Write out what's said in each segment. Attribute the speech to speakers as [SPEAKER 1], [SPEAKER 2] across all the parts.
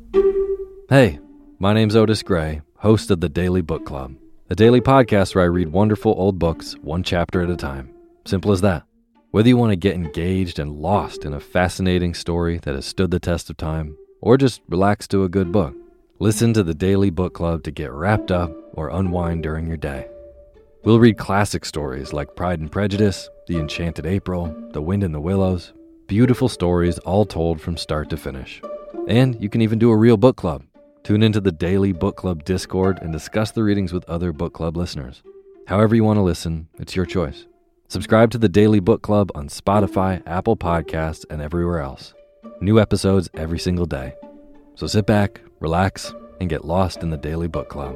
[SPEAKER 1] Hey, my name's Otis Gray, host of the Daily Book Club, a daily podcast where I read wonderful old books one chapter at a time. Simple as that. Whether you want to get engaged and lost in a fascinating story that has stood the test of time, or just relax to a good book, listen to the Daily Book Club to get wrapped up or unwind during your day. We'll read classic stories like Pride and Prejudice, The Enchanted April, The Wind in the Willows, beautiful stories all told from start to finish. And you can even do a real book club. Tune into the Daily Book Club Discord and discuss the readings with other book club listeners. However you want to listen, it's your choice. Subscribe to the Daily Book Club on Spotify, Apple Podcasts, and everywhere else. New episodes every single day. So sit back, relax, and get lost in the Daily Book Club.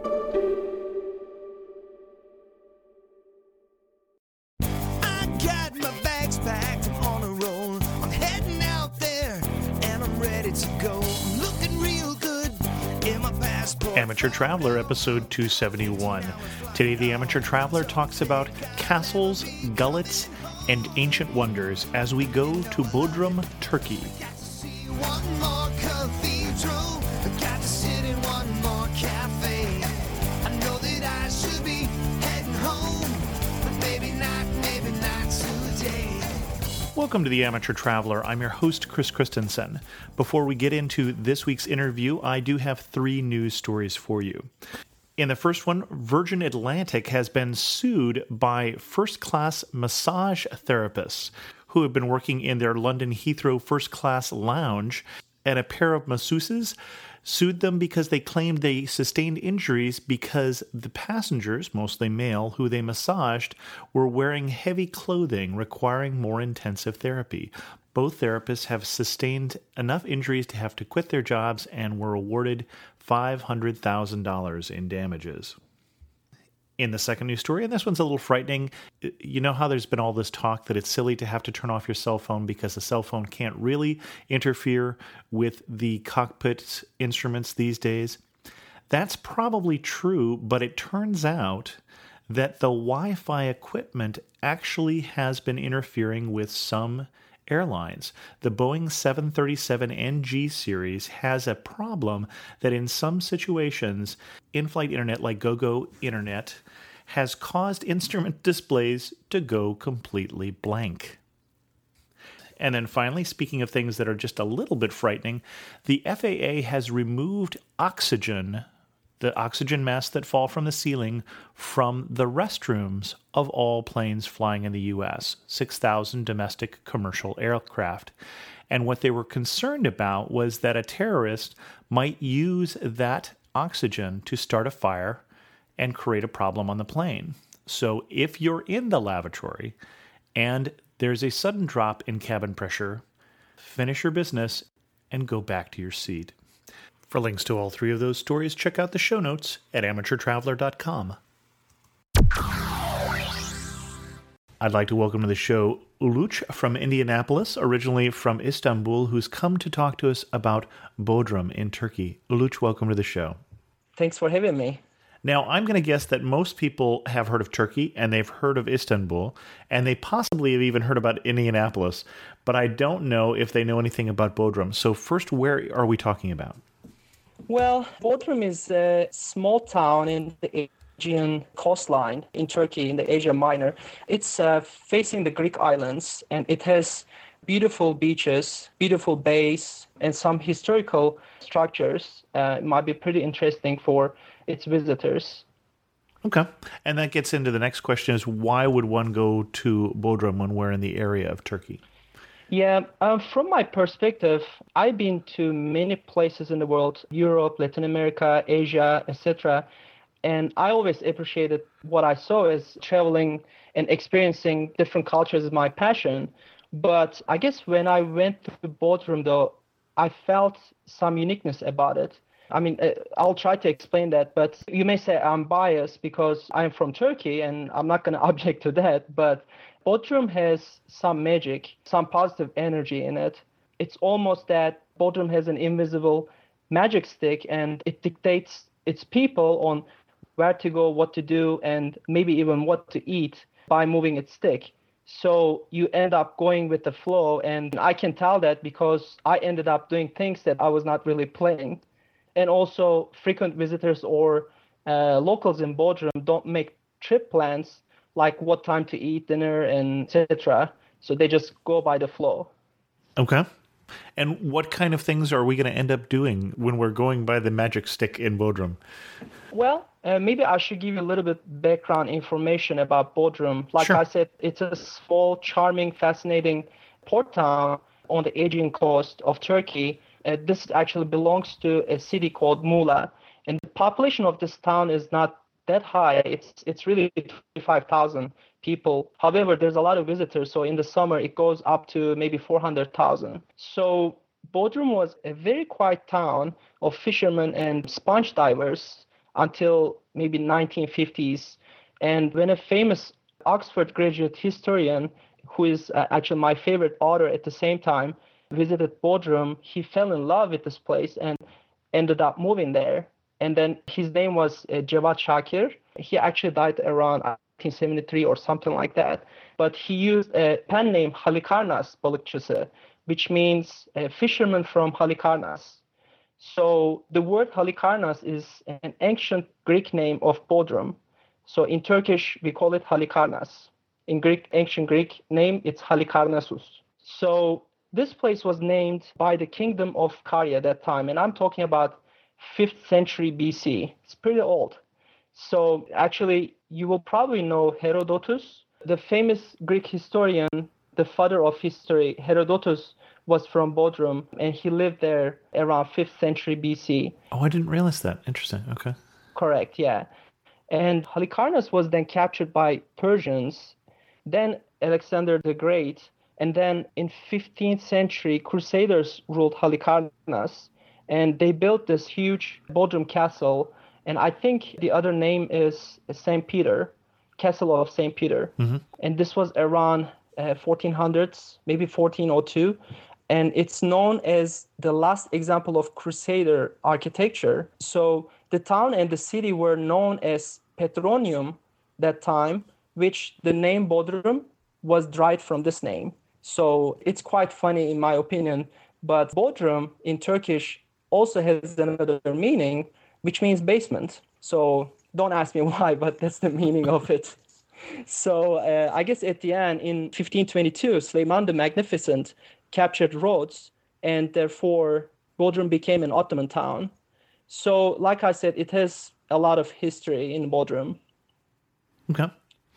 [SPEAKER 2] I got my bags packed, I'm on a roll. I'm heading out there, and I'm ready to go. I'm looking real good in my passport.
[SPEAKER 3] Amateur Traveler, episode 271. Today, the Amateur Traveler talks about castles, gullets, and ancient wonders as we go to Bodrum, Turkey.
[SPEAKER 2] See one more cathedral, got to sit in one more cafe. I know that I should be heading home, but maybe not today.
[SPEAKER 3] Welcome to the Amateur Traveler. I'm your host, Chris Christensen. Before we get into this week's interview, I do have 3 news stories for you. In the first one, Virgin Atlantic has been sued by first-class massage therapists who have been working in their London Heathrow first-class lounge, and a pair of masseuses sued them because they claimed they sustained injuries because the passengers, mostly male, who they massaged, were wearing heavy clothing requiring more intensive therapy. Both therapists have sustained enough injuries to have to quit their jobs and were awarded $500,000 in damages. In the second news story, and this one's a little frightening, you know how there's been all this talk that it's silly to have to turn off your cell phone because the cell phone can't really interfere with the cockpit instruments these days? That's probably true, but it turns out that the Wi-Fi equipment actually has been interfering with some airlines. The Boeing 737 NG series has a problem that in some situations, in-flight internet like GoGo Internet has caused instrument displays to go completely blank. And then finally, speaking of things that are just a little bit frightening, the FAA has removed the oxygen masks that fall from the ceiling from the restrooms of all planes flying in the U.S., 6,000 domestic commercial aircraft. And what they were concerned about was that a terrorist might use that oxygen to start a fire and create a problem on the plane. So if you're in the lavatory and there's a sudden drop in cabin pressure, finish your business and go back to your seat. For links to all 3 of those stories, check out the show notes at amateurtraveler.com. I'd like to welcome to the show Uluç from Indianapolis, originally from Istanbul, who's come to talk to us about Bodrum in Turkey. Uluç, welcome to the show.
[SPEAKER 4] Thanks for having me.
[SPEAKER 3] Now, I'm going to guess that most people have heard of Turkey, and they've heard of Istanbul, and they possibly have even heard about Indianapolis, but I don't know if they know anything about Bodrum. So first, where are we talking about?
[SPEAKER 4] Well, Bodrum is a small town in the Aegean coastline in Turkey, in the Asia Minor. It's facing the Greek islands, and it has beautiful beaches, beautiful bays, and some historical structures. It might be pretty interesting for its visitors.
[SPEAKER 3] Okay. And that gets into the next question is, why would one go to Bodrum when we're in the area of Turkey?
[SPEAKER 4] Yeah, from my perspective, I've been to many places in the world, Europe, Latin America, Asia, etc. And I always appreciated what I saw as traveling and experiencing different cultures is my passion. But I guess when I went to Bodrum, though, I felt some uniqueness about it. I mean, I'll try to explain that, but you may say I'm biased because I'm from Turkey, and I'm not going to object to that. But Bodrum has some magic, some positive energy in it. It's almost that Bodrum has an invisible magic stick, and it dictates its people on where to go, what to do, and maybe even what to eat by moving its stick. So you end up going with the flow. And I can tell that because I ended up doing things that I was not really planning. And also frequent visitors or locals in Bodrum don't make trip plans like what time to eat dinner and etc. So they just go by the flow.
[SPEAKER 3] Okay. And what kind of things are we going to end up doing when we're going by the magic stick in Bodrum?
[SPEAKER 4] Well, maybe I should give you a little bit background information about Bodrum. Like
[SPEAKER 3] Sure.
[SPEAKER 4] I said, it's a small, charming, fascinating port town on the Aegean coast of Turkey. This actually belongs to a city called Muğla. And the population of this town is not that high. It's really 25,000 people. However, there's a lot of visitors. So in the summer, it goes up to maybe 400,000. So Bodrum was a very quiet town of fishermen and sponge divers until maybe 1950s. And when a famous Oxford graduate historian, who is actually my favorite author at the same time, visited Bodrum, he fell in love with this place and ended up moving there. And then his name was Cevat Shakir. He actually died around 1973 or something like that. But he used a pen name Halikarnas balıkçısı, which means a fisherman from Halikarnas. So the word Halikarnas is an ancient Greek name of Bodrum. So in Turkish, we call it Halikarnas. In ancient Greek name, it's Halikarnassus. So this place was named by the kingdom of Karya at that time. And I'm talking about 5th century BC. It's pretty old. So actually, you will probably know Herodotus, the famous Greek historian, the father of history. Herodotus was from Bodrum, and he lived there around 5th century BC.
[SPEAKER 3] Oh, I didn't realize that. Interesting. Okay.
[SPEAKER 4] Correct, yeah. And Halikarnas was then captured by Persians, then Alexander the Great, and then in 15th century, Crusaders ruled Halikarnas, and they built this huge Bodrum castle, and I think the other name is St. Peter, Castle of St. Peter. Mm-hmm. And this was around 1400s, maybe 1402. And it's known as the last example of Crusader architecture. So the town and the city were known as Petronium that time, which the name Bodrum was derived from this name. So it's quite funny in my opinion. But Bodrum in Turkish also has another meaning, which means basement. So don't ask me why, but that's the meaning of it. So I guess at the end, in 1522, Suleiman the Magnificent captured Rhodes, and therefore Bodrum became an Ottoman town. So like I said, it has a lot of history in Bodrum.
[SPEAKER 3] Okay.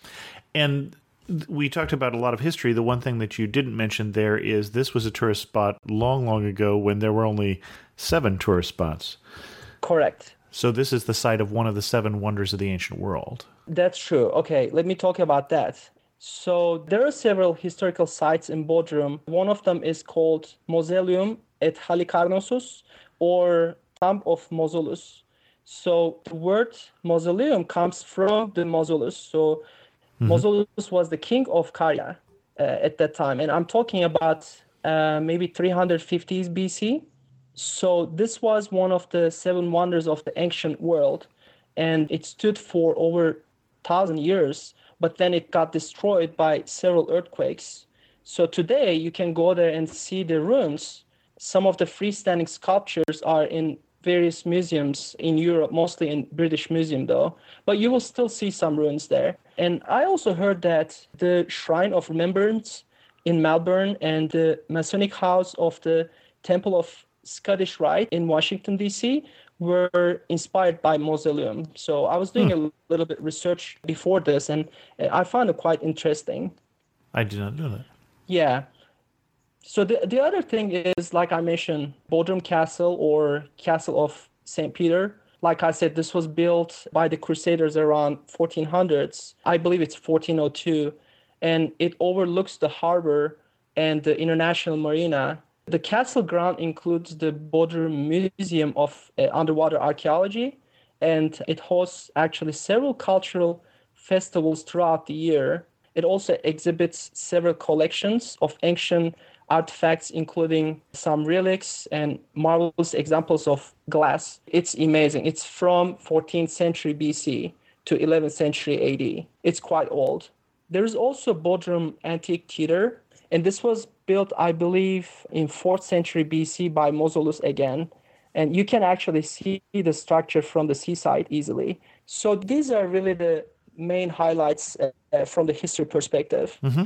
[SPEAKER 3] And we talked about a lot of history. The one thing that you didn't mention there is this was a tourist spot long, long ago when there were only 7 tourist spots.
[SPEAKER 4] Correct.
[SPEAKER 3] So this is the site of one of the 7 wonders of the ancient world.
[SPEAKER 4] That's true. Okay, let me talk about that. So there are several historical sites in Bodrum. One of them is called Mausoleum at Halikarnassus, or Tomb of Mausolus. So the word mausoleum comes from the Mausolus. So Mausolus was the king of Karya at that time. And I'm talking about maybe 350s BC. So this was one of the 7 wonders of the ancient world. And it stood for over 1,000 years. But then it got destroyed by several earthquakes. So today you can go there and see the ruins. Some of the freestanding sculptures are in various museums in Europe, mostly in British Museum though. But you will still see some ruins there. And I also heard that the Shrine of Remembrance in Melbourne and the Masonic House of the Temple of Scottish Rite in Washington, D.C. were inspired by Mausoleum. So I was doing a little bit research before this, and I found it quite interesting.
[SPEAKER 3] I did not know that.
[SPEAKER 4] Yeah. So the other thing is, like I mentioned, Bodrum Castle or Castle of St. Peter. Like I said, this was built by the Crusaders around 1400s. I believe it's 1402. And it overlooks the harbor and the International Marina. The castle ground includes the Bodrum Museum of Underwater Archaeology, and it hosts actually several cultural festivals throughout the year. It also exhibits several collections of ancient artifacts, including some relics and marvelous examples of glass. It's amazing. It's from 14th century BC to 11th century AD. It's quite old. There's also Bodrum Antique Theater, and this was built, I believe, in 4th century BC by Mausolus again. And you can actually see the structure from the seaside easily. So these are really the main highlights from the history perspective.
[SPEAKER 3] Mm-hmm.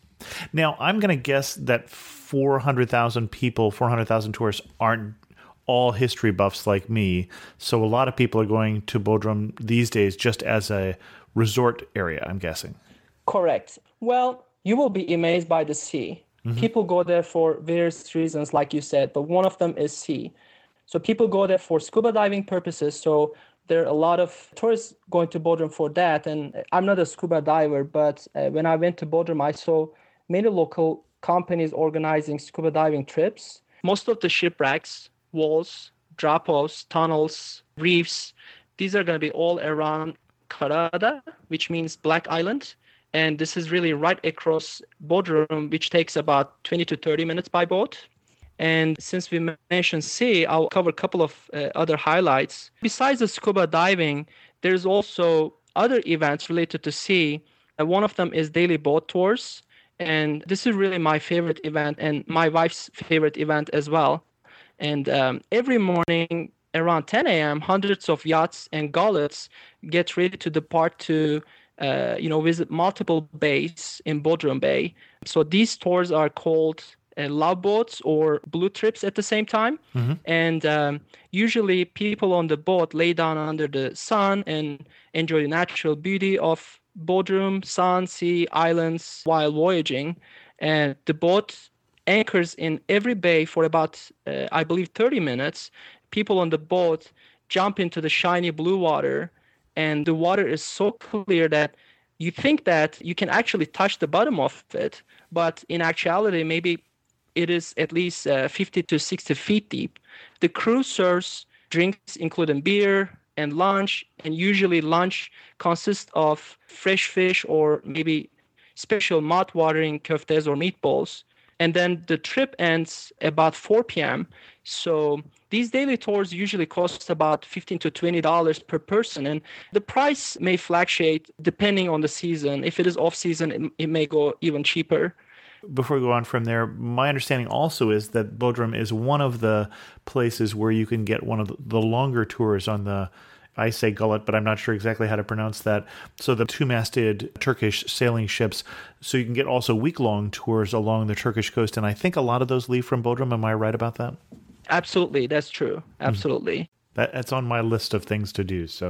[SPEAKER 3] Now, I'm going to guess that 400,000 people, 400,000 tourists aren't all history buffs like me. So a lot of people are going to Bodrum these days just as a resort area, I'm guessing.
[SPEAKER 4] Correct. Well, you will be amazed by the sea. Mm-hmm. People go there for various reasons, like you said, but one of them is sea. So people go there for scuba diving purposes. So there are a lot of tourists going to Bodrum for that. And I'm not a scuba diver, but when I went to Bodrum, I saw many local companies organizing scuba diving trips. Most of the shipwrecks, walls, drop-offs, tunnels, reefs, these are going to be all around Karada, which means Black Island. And this is really right across Bodrum, which takes about 20 to 30 minutes by boat. And since we mentioned sea, I'll cover a couple of other highlights. Besides the scuba diving, there's also other events related to sea. One of them is daily boat tours. And this is really my favorite event and my wife's favorite event as well. And every morning around 10 a.m., hundreds of yachts and gullets get ready to depart to visit multiple bays in Bodrum Bay. So these tours are called love boats or blue trips at the same time. Mm-hmm. And usually people on the boat lay down under the sun and enjoy the natural beauty of Bodrum, sun, sea, islands while voyaging. And the boat anchors in every bay for about, I believe, 30 minutes. People on the boat jump into the shiny blue water, and the water is so clear that you think that you can actually touch the bottom of it. But in actuality, maybe it is at least 50 to 60 feet deep. The crew serves drinks including beer and lunch, and usually lunch consists of fresh fish or maybe special mouth-watering koftes or meatballs. And then the trip ends about 4 p.m. So these daily tours usually cost about $15 to $20 per person, and the price may fluctuate depending on the season. If it is off-season, it may go even cheaper.
[SPEAKER 3] Before we go on from there, my understanding also is that Bodrum is one of the places where you can get one of the longer tours on the, I say gullet, but I'm not sure exactly how to pronounce that. So the two-masted Turkish sailing ships. So you can get also week-long tours along the Turkish coast. And I think a lot of those leave from Bodrum. Am I right about that?
[SPEAKER 4] Absolutely. That's true. Absolutely.
[SPEAKER 3] That's on my list of things to do. So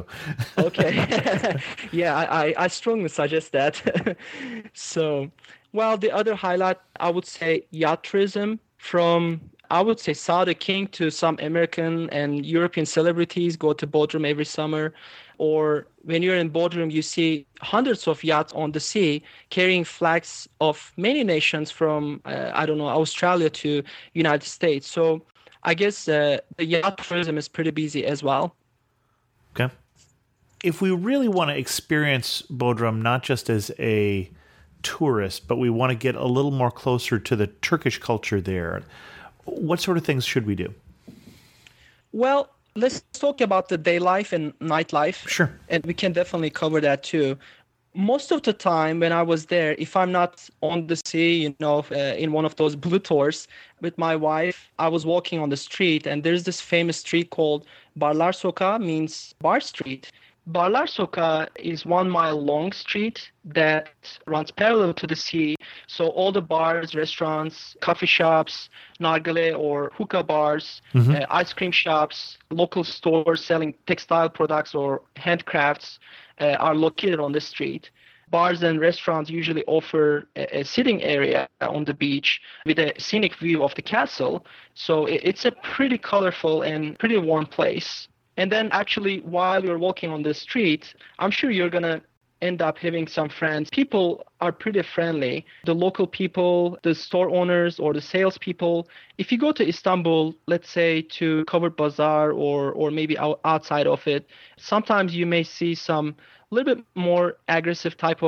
[SPEAKER 4] okay. Yeah, I strongly suggest that. So, well, the other highlight, I would say yacht tourism from, I would say, Saudi King to some American and European celebrities go to Bodrum every summer. Or when you're in Bodrum, you see hundreds of yachts on the sea carrying flags of many nations from, Australia to United States. So I guess the yacht tourism is pretty busy as well.
[SPEAKER 3] Okay. If we really want to experience Bodrum, not just as a tourist, but we want to get a little more closer to the Turkish culture there, what sort of things should we do?
[SPEAKER 4] Well, let's talk about the day life and nightlife.
[SPEAKER 3] Sure.
[SPEAKER 4] And we can definitely cover that too. Most of the time when I was there, if I'm not on the sea, in one of those blue tours with my wife, I was walking on the street, and there's this famous street called Barlar Sokağı, means bar street. Barlar Sokağı is 1 mile long street that runs parallel to the sea. So all the bars, restaurants, coffee shops, nargile or hookah bars, ice cream shops, local stores selling textile products or handcrafts are located on the street. Bars and restaurants usually offer a sitting area on the beach with a scenic view of the castle. So it's a pretty colorful and pretty warm place. And then actually, while you're walking on the street, I'm sure you're going to end up having some friends. People are pretty friendly. The local people, the store owners or the salespeople. If you go to Istanbul, let's say to Covered Bazaar or maybe outside of it, sometimes you may see some a little bit more aggressive type of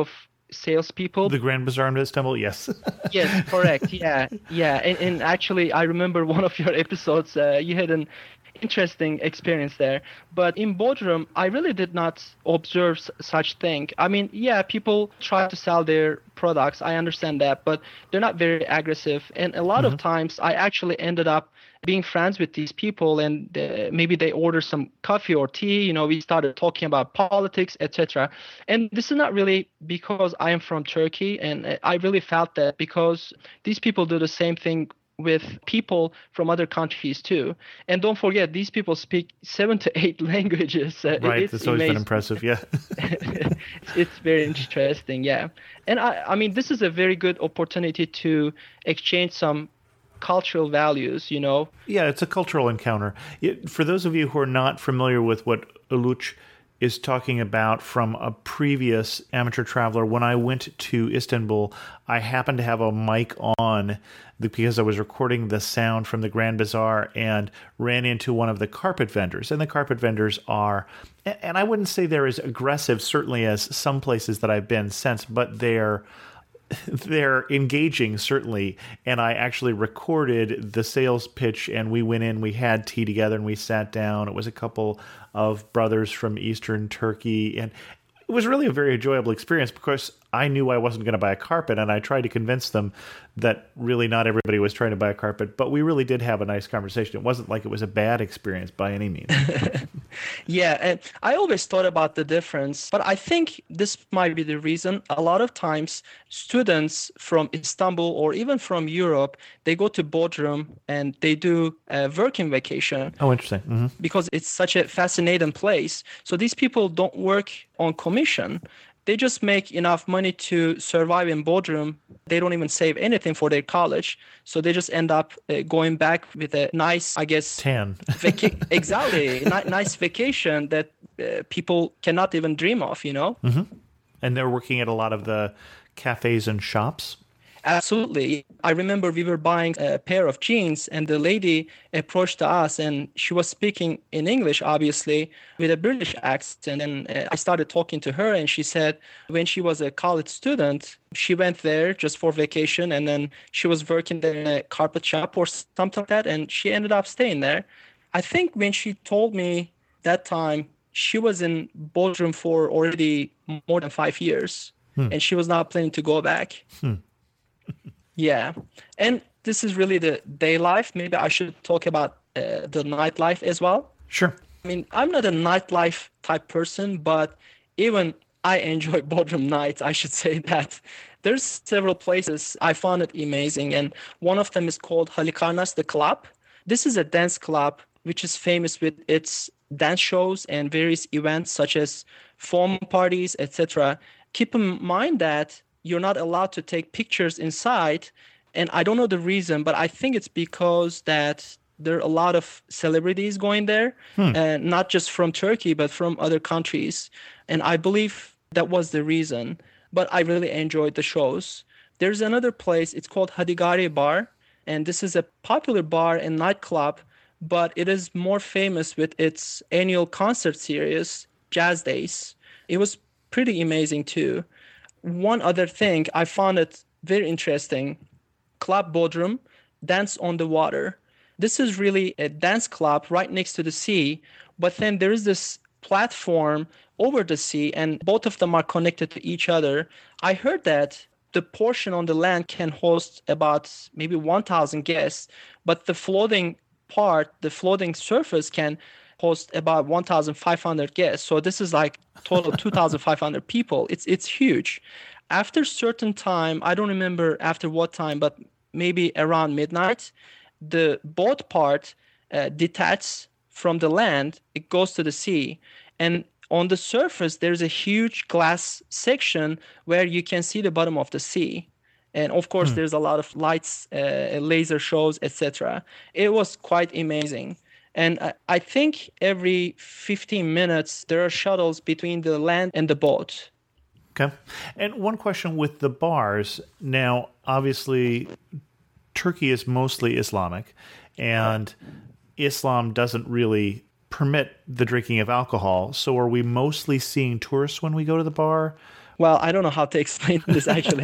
[SPEAKER 4] salespeople.
[SPEAKER 3] The Grand Bazaar in Istanbul, yes.
[SPEAKER 4] Yes, correct. Yeah, yeah. And actually, I remember one of your episodes. You had an interesting experience there. But in Bodrum, I really did not observe such thing. I mean, yeah, people try to sell their products. I understand that, but they're not very aggressive. And a lot of times, I actually ended up being friends with these people, and maybe they order some coffee or tea. You know, we started talking about politics, etc. And this is not really because I am from Turkey, and I really felt that because these people do the same thing with people from other countries too. And don't forget, these people speak 7 to 8 languages.
[SPEAKER 3] Right, that's always been impressive, yeah.
[SPEAKER 4] It's very interesting, yeah. And I mean, this is a very good opportunity to exchange some cultural values, you know.
[SPEAKER 3] Yeah, it's a cultural encounter. For those of you who are not familiar with what Uluç is talking about from a previous amateur traveler, when I went to Istanbul, I happened to have a mic on because I was recording the sound from the Grand Bazaar and ran into one of the carpet vendors. And the carpet vendors are, and I wouldn't say they're as aggressive, certainly as some places that I've been since, but they're engaging, certainly. And I actually recorded the sales pitch, and we went in, we had tea together, and we sat down. It was a couple of brothers from Eastern Turkey, and it was really a very enjoyable experience because I knew I wasn't going to buy a carpet, and I tried to convince them that really not everybody was trying to buy a carpet, but we really did have a nice conversation. It wasn't like it was a bad experience by any means.
[SPEAKER 4] Yeah, and I always thought about the difference, but I think this might be the reason. A lot of times, students from Istanbul or even from Europe, they go to Bodrum and they do a working vacation.
[SPEAKER 3] Oh, interesting. Mm-hmm.
[SPEAKER 4] Because it's such a fascinating place. So these people don't work on commission. They just make enough money to survive in Bodrum. They don't even save anything for their college. So they just end up going back with a nice, I guess...
[SPEAKER 3] Tan.
[SPEAKER 4] Exactly. Nice vacation that people cannot even dream of, you know?
[SPEAKER 3] Mm-hmm. And they're working at a lot of the cafes and shops.
[SPEAKER 4] Absolutely. I remember we were buying a pair of jeans, and the lady approached us, and she was speaking in English, obviously, with a British accent. And I started talking to her, and she said when she was a college student, she went there just for vacation, and then she was working there in a carpet shop or something like that, and she ended up staying there. I think when she told me that time, she was in Bodrum for already more than 5 years, and she was not planning to go back. Yeah. And this is really the day life. Maybe I should talk about the nightlife as well.
[SPEAKER 3] Sure.
[SPEAKER 4] I mean, I'm not a nightlife type person, but even I enjoy Bodrum nights, I should say that. There's several places I found it amazing, and one of them is called Halikarnas, the club. This is a dance club which is famous with its dance shows and various events such as foam parties, etc. Keep in mind that you're not allowed to take pictures inside, and I don't know the reason, but I think it's because that there are a lot of celebrities going there, and not just from Turkey, but from other countries. And I believe that was the reason, but I really enjoyed the shows. There's another place, it's called Hadigari Bar, and this is a popular bar and nightclub, but it is more famous with its annual concert series, Jazz Days. It was pretty amazing too. One other thing, I found it very interesting. Club Bodrum, Dance on the Water. This is really a dance club right next to the sea, but then there is this platform over the sea, and both of them are connected to each other. I heard that the portion on the land can host about maybe 1,000 guests, but the floating part, the floating surface can host about 1,500 guests. So this is like total 2,500 people. It's huge. After certain time, I don't remember after what time, but maybe around midnight, the boat part detaches from the land. It goes to the sea. And on the surface, there's a huge glass section where you can see the bottom of the sea. And of course, there's a lot of lights, laser shows, etc. It was quite amazing. And I think every 15 minutes, there are shuttles between the land and the boat.
[SPEAKER 3] Okay. And one question with the bars. Now, obviously, Turkey is mostly Islamic, and Islam doesn't really permit the drinking of alcohol. So are we mostly seeing tourists when we go to the bar?
[SPEAKER 4] Well, I don't know how to explain this actually.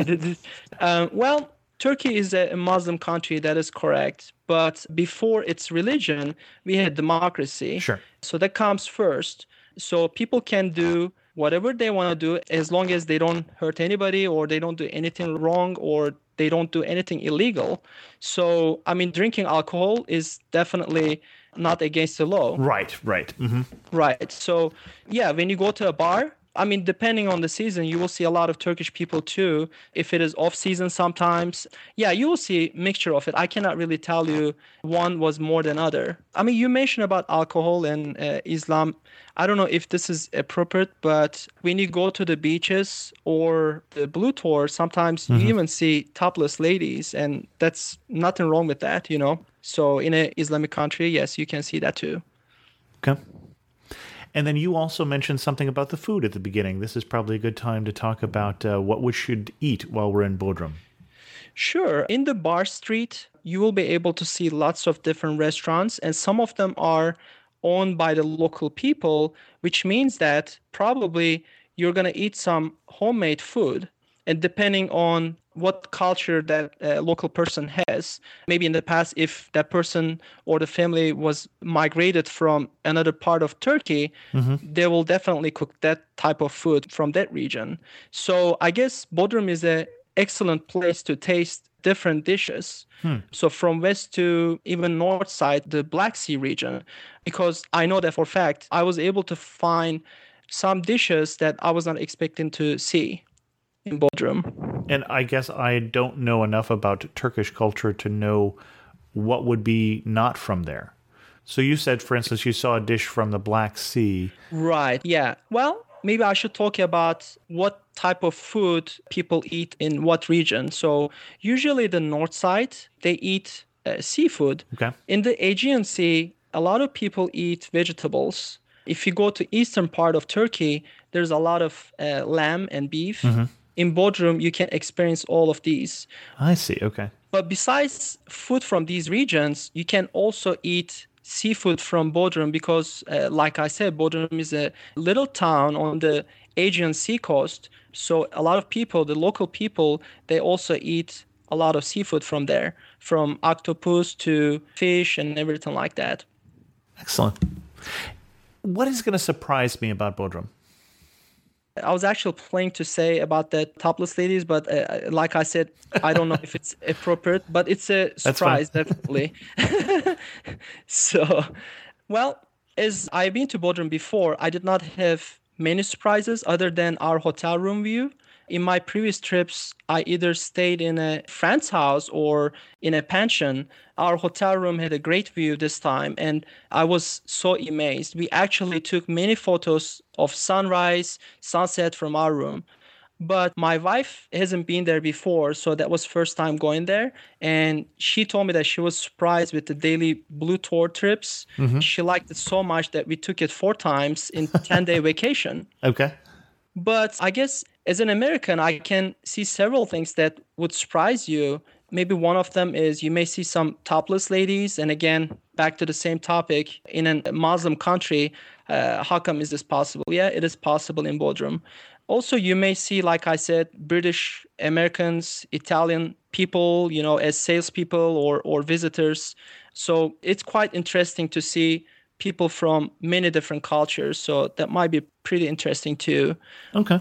[SPEAKER 4] Well, Turkey is a Muslim country, that is correct. But before its religion, we had democracy.
[SPEAKER 3] Sure.
[SPEAKER 4] So that comes first. So people can do whatever they want to do as long as they don't hurt anybody or they don't do anything wrong or they don't do anything illegal. So, I mean, drinking alcohol is definitely not against the law.
[SPEAKER 3] Right. Mm-hmm.
[SPEAKER 4] Right. So, yeah, when you go to a bar, I mean, depending on the season, you will see a lot of Turkish people too. If it is off season sometimes, yeah, you will see a mixture of it. I cannot really tell you one was more than other. I mean, you mentioned about alcohol and Islam. I don't know if this is appropriate, but when you go to the beaches or the Blue Tour, sometimes you even see topless ladies, and that's nothing wrong with that, you know? So in an Islamic country, yes, you can see that too.
[SPEAKER 3] Okay. And then you also mentioned something about the food at the beginning. This is probably a good time to talk about what we should eat while we're in Bodrum.
[SPEAKER 4] Sure. In the bar street, you will be able to see lots of different restaurants, and some of them are owned by the local people, which means that probably you're going to eat some homemade food. And depending on what culture that local person has, maybe in the past, if that person or the family was migrated from another part of Turkey, they will definitely cook that type of food from that region. So I guess Bodrum is an excellent place to taste different dishes. So from west to even north side, the Black Sea region, because I know that for a fact, I was able to find some dishes that I was not expecting to see in Bodrum.
[SPEAKER 3] And I guess I don't know enough about Turkish culture to know what would be not from there. So you said, for instance, you saw a dish from the Black Sea.
[SPEAKER 4] Right, yeah. Well, maybe I should talk about what type of food people eat in what region. So usually the north side, they eat seafood.
[SPEAKER 3] Okay.
[SPEAKER 4] In the Aegean Sea, a lot of people eat vegetables. If you go to eastern part of Turkey, there's a lot of lamb and beef. In Bodrum, you can experience all of these.
[SPEAKER 3] I see, okay.
[SPEAKER 4] But besides food from these regions, you can also eat seafood from Bodrum because, like I said, Bodrum is a little town on the Aegean Sea coast. So a lot of people, the local people, they also eat a lot of seafood from there, from octopus to fish and everything like that.
[SPEAKER 3] Excellent. What is going to surprise me about Bodrum?
[SPEAKER 4] I was actually planning to say about the topless ladies, but like I said, I don't know if it's appropriate, but it's a surprise, definitely. So, well, as I've been to Bodrum before, I did not have many surprises other than our hotel room view. In my previous trips, I either stayed in a friend's house or in a pension. Our hotel room had a great view this time, and I was so amazed. We actually took many photos of sunrise, sunset from our room. But my wife hasn't been there before, so that was first time going there. And she told me that she was surprised with the daily Blue Tour trips. She liked it so much that we took it 4 times in 10-day vacation.
[SPEAKER 3] Okay.
[SPEAKER 4] But I guess as an American, I can see several things that would surprise you. Maybe one of them is you may see some topless ladies. And again, back to the same topic, in a Muslim country, how come is this possible? Yeah, it is possible in Bodrum. Also, you may see, like I said, British, Americans, Italian people, you know, as salespeople or visitors. So it's quite interesting to see people from many different cultures. So that might be pretty interesting too.
[SPEAKER 3] Okay.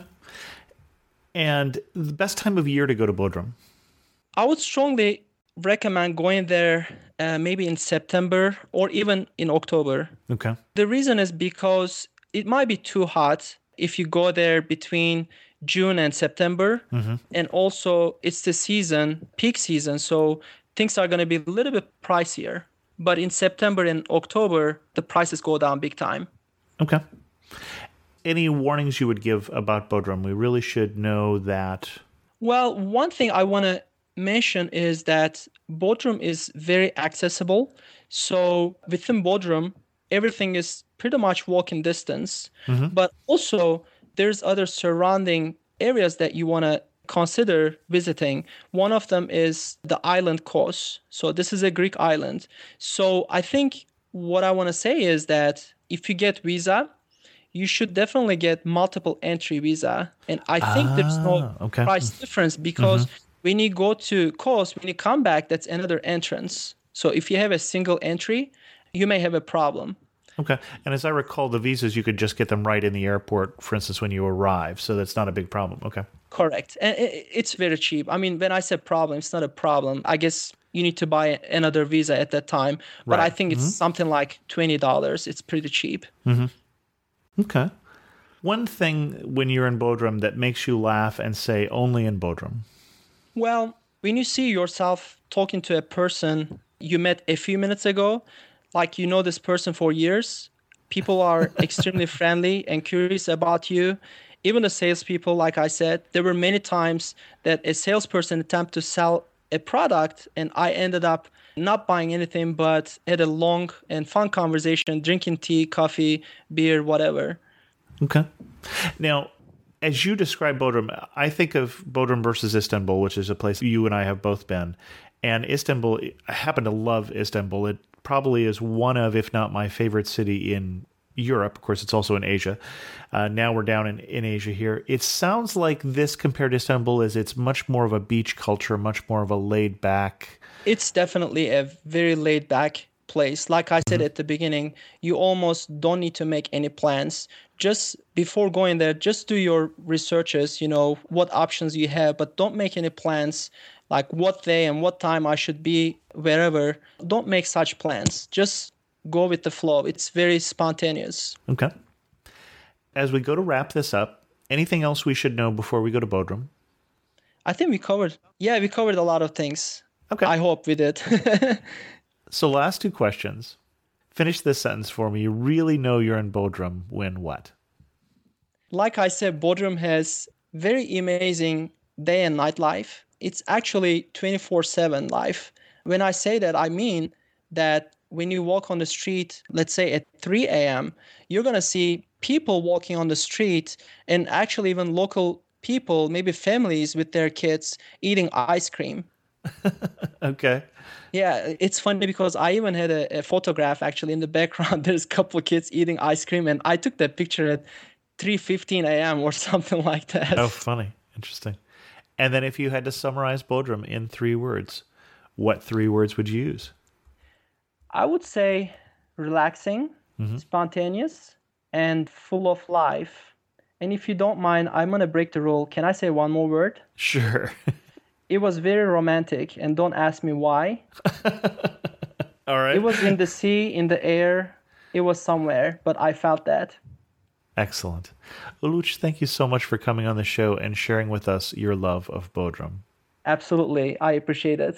[SPEAKER 3] And the best time of year to go to Bodrum?
[SPEAKER 4] I would strongly recommend going there maybe in September or even in October.
[SPEAKER 3] Okay.
[SPEAKER 4] The reason is because it might be too hot if you go there between June and September. And also it's the season, peak season, so things are going to be a little bit pricier. But in September and October, the prices go down big time.
[SPEAKER 3] Okay. Any warnings you would give about Bodrum? We really should know that.
[SPEAKER 4] Well, one thing I want to mention is that Bodrum is very accessible. So within Bodrum, everything is pretty much walking distance. But also, there's other surrounding areas that you want to consider visiting. One of them is the island Kos. So this is a Greek island. So I think what I want to say is that if you get visa, you should definitely get multiple entry visa. And I think there's no
[SPEAKER 3] okay.
[SPEAKER 4] price difference because when you go to coast, when you come back, that's another entrance. So if you have a single entry, you may have a problem.
[SPEAKER 3] Okay. And as I recall, the visas, you could just get them right in the airport, for instance, when you arrive. So that's not a big problem. Okay.
[SPEAKER 4] Correct. And it's very cheap. I mean, when I say problem, it's not a problem. I guess you need to buy another visa at that time. But
[SPEAKER 3] Right.
[SPEAKER 4] I think it's something like $20. It's pretty cheap.
[SPEAKER 3] Okay. One thing when you're in Bodrum that makes you laugh and say only in Bodrum.
[SPEAKER 4] Well, when you see yourself talking to a person you met a few minutes ago, like you know this person for years, people are extremely friendly and curious about you. Even the salespeople, like I said, there were many times that a salesperson attempted to sell a product and I ended up not buying anything but had a long and fun conversation, drinking tea, coffee, beer, whatever.
[SPEAKER 3] Okay. Now, as you describe Bodrum, I think of Bodrum versus Istanbul, which is a place you and I have both been. And Istanbul, I happen to love Istanbul. It probably is one of, if not my favorite city in Europe. Of course, it's also in Asia. Now we're down in Asia here. It sounds like this compared to Istanbul is it's much more of a beach culture, much more of a laid back.
[SPEAKER 4] It's definitely a very laid back place. Like I said at the beginning, you almost don't need to make any plans. Just before going there, just do your researches, you know, what options you have, but don't make any plans like what day and what time I should be wherever. Don't make such plans. Just go with the flow. It's very spontaneous.
[SPEAKER 3] Okay. As we go to wrap this up, anything else we should know before we go to Bodrum?
[SPEAKER 4] I think we covered a lot of things.
[SPEAKER 3] Okay.
[SPEAKER 4] I hope we did.
[SPEAKER 3] So last two questions. Finish this sentence for me. You really know you're in Bodrum when what?
[SPEAKER 4] Like I said, Bodrum has very amazing day and night life. It's actually 24/7 life. When I say that, I mean that when you walk on the street, let's say at 3 a.m., you're going to see people walking on the street and actually even local people, maybe families with their kids eating ice cream.
[SPEAKER 3] Okay.
[SPEAKER 4] Yeah, it's funny because I even had a photograph actually in the background. There's a couple of kids eating ice cream and I took that picture at 3:15 a.m. or something like that.
[SPEAKER 3] Oh, funny. Interesting. And then if you had to summarize Bodrum in 3 words, what 3 words would you use?
[SPEAKER 4] I would say relaxing, spontaneous, and full of life. And if you don't mind, I'm going to break the rule. Can I say one more word?
[SPEAKER 3] Sure.
[SPEAKER 4] It was very romantic, and don't ask me why.
[SPEAKER 3] All right.
[SPEAKER 4] It was in the sea, in the air. It was somewhere, but I felt that.
[SPEAKER 3] Excellent. Uluç, thank you so much for coming on the show and sharing with us your love of Bodrum.
[SPEAKER 4] Absolutely. I appreciate it.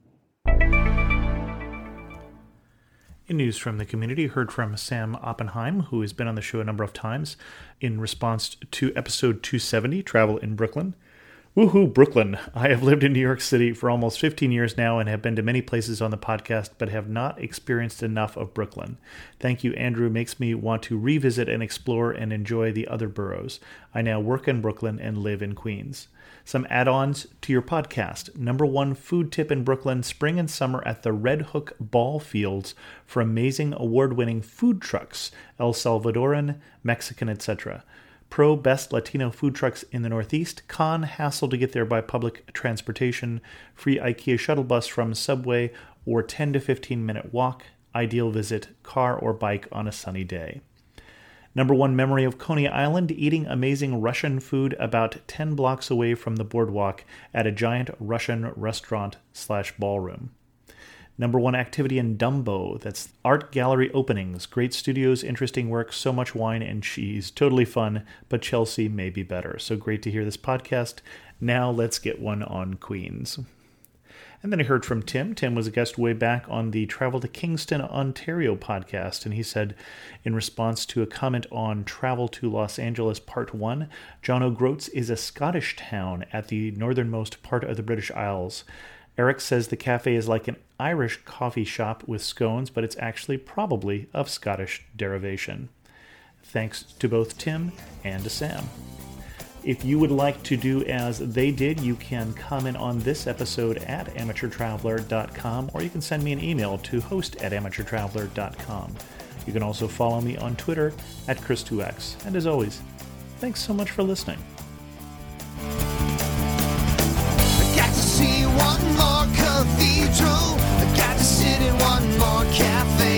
[SPEAKER 3] In news from the community, heard from Sam Oppenheim, who has been on the show a number of times in response to episode 270, Travel in Brooklyn. Woohoo, Brooklyn. I have lived in New York City for almost 15 years now and have been to many places on the podcast, but have not experienced enough of Brooklyn. Thank you, Andrew. Makes me want to revisit and explore and enjoy the other boroughs. I now work in Brooklyn and live in Queens. Some add-ons to your podcast. Number 1 food tip in Brooklyn, spring and summer at the Red Hook Ball Fields for amazing award-winning food trucks, El Salvadoran, Mexican, etc. Pro best Latino food trucks in the Northeast. Con, hassle to get there by public transportation. Free IKEA shuttle bus from Subway or 10 to 15 minute walk. Ideal visit, car or bike on a sunny day. Number 1 memory of Coney Island, eating amazing Russian food about 10 blocks away from the boardwalk at a giant Russian restaurant/ballroom. Number 1 activity in Dumbo, that's art gallery openings, great studios, interesting work, so much wine and cheese, totally fun, but Chelsea may be better. So great to hear this podcast. Now let's get one on Queens. And then I heard from Tim. Tim was a guest way back on the Travel to Kingston, Ontario podcast, and he said, in response to a comment on Travel to Los Angeles Part 1, John O'Groats is a Scottish town at the northernmost part of the British Isles. Eric says the cafe is like an Irish coffee shop with scones, but it's actually probably of Scottish derivation. Thanks to both Tim and to Sam. If you would like to do as they did, you can comment on this episode at amateurtraveler.com, or you can send me an email to host@amateurtraveler.com. You can also follow me on Twitter at Chris2X. And as always, thanks so much for listening.
[SPEAKER 2] I got to see one more cathedral. I got to sit in one more cafe.